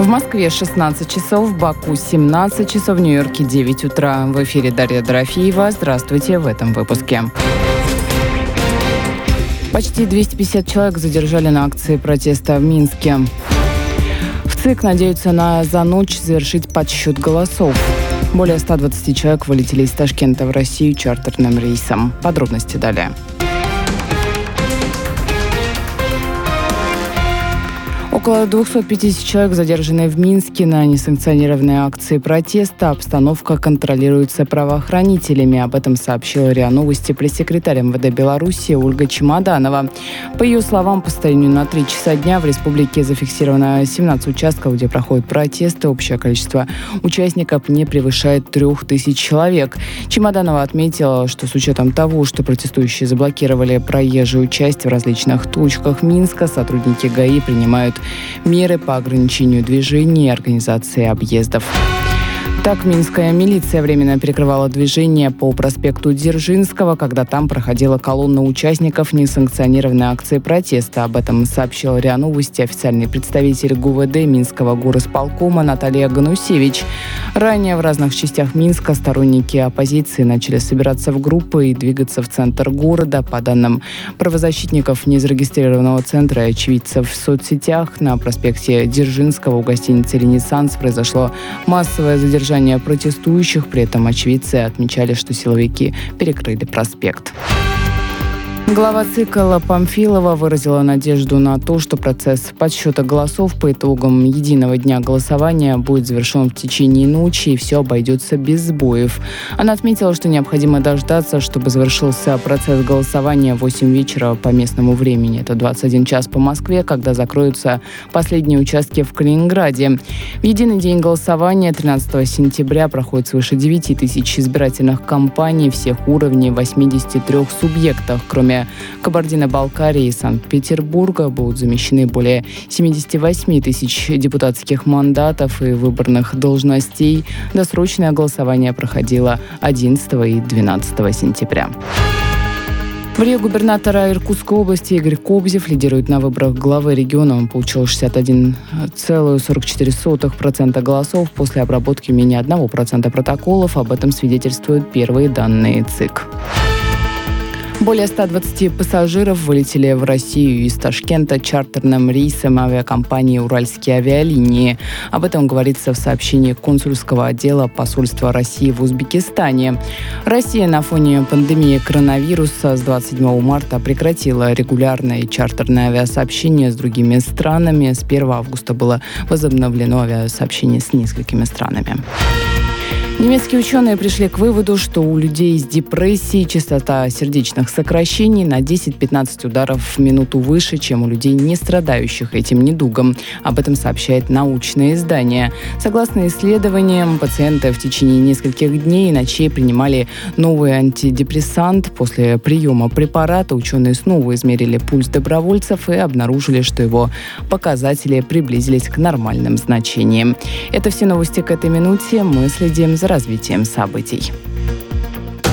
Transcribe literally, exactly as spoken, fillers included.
В Москве шестнадцать часов, в Баку семнадцать часов, в Нью-Йорке девять утра. В эфире Дарья Дорофеева. Здравствуйте в этом выпуске. Почти двести пятьдесят человек задержали на акции протеста в Минске. В ЦИК надеются на за ночь завершить подсчет голосов. Более ста двадцати человек вылетели из Ташкента в Россию чартерным рейсом. Подробности далее. Около двухсот пятидесяти человек задержаны в Минске на несанкционированной акции протеста. Обстановка контролируется правоохранителями. Об этом сообщила РИА Новости пресс-секретарь эм вэ дэ Беларуси Ольга Чемоданова. По ее словам, по состоянию на три часа дня в республике зафиксировано семнадцать участков, где проходят протесты. Общее количество участников не превышает трех тысяч человек. Чемоданова отметила, что с учетом того, что протестующие заблокировали проезжую часть в различных точках Минска, сотрудники ГАИ принимают меры по ограничению движения и организации объездов. Так, минская милиция временно перекрывала движение по проспекту Дзержинского, когда там проходила колонна участников несанкционированной акции протеста. Об этом сообщил РИА Новости официальный представитель ГУ вэ дэ Минского горосполкома Наталья Ганусевич. Ранее в разных частях Минска сторонники оппозиции начали собираться в группы и двигаться в центр города. По данным правозащитников незарегистрированного центра и очевидцев в соцсетях, на проспекте Дзержинского у гостиницы «Ренессанс» произошло массовое задержание протестующих. При этом очевидцы отмечали, что силовики перекрыли проспект. Глава ЦИК Элла Памфилова выразила надежду на то, что процесс подсчета голосов по итогам единого дня голосования будет завершен в течение ночи и все обойдется без сбоев. Она отметила, что необходимо дождаться, чтобы завершился процесс голосования в восемь вечера по местному времени. Это двадцать один час по Москве, когда закроются последние участки в Калининграде. В единый день голосования тринадцатого сентября проходит свыше девяти тысяч избирательных кампаний всех уровней в восьмидесяти трёх субъектах. Кроме Кабардино-Балкарии и Санкт-Петербурга будут замещены более семидесяти восьми тысяч депутатских мандатов и выборных должностей. Досрочное голосование проходило одиннадцатого и двенадцатого сентября. В Рио губернатора Иркутской области Игорь Кобзев лидирует на выборах главы региона. Он получил шестьдесят один целых сорок четыре сотых процента голосов после обработки менее одного процента протоколов. Об этом свидетельствуют первые данные ЦИК. Более ста двадцати пассажиров вылетели в Россию из Ташкента чартерным рейсом авиакомпании «Уральские авиалинии». Об этом говорится в сообщении консульского отдела посольства России в Узбекистане. Россия на фоне пандемии коронавируса с двадцать седьмого марта прекратила регулярное чартерное авиасообщение с другими странами. С первого августа было возобновлено авиасообщение с несколькими странами. Немецкие ученые пришли к выводу, что у людей с депрессией частота сердечных сокращений на десять-пятнадцать ударов в минуту выше, чем у людей, не страдающих этим недугом. Об этом сообщает научное издание. Согласно исследованиям, пациенты в течение нескольких дней и ночей принимали новый антидепрессант. После приема препарата ученые снова измерили пульс добровольцев и обнаружили, что его показатели приблизились к нормальным значениям. Это все новости к этой минуте. Мы следим за развитием событий.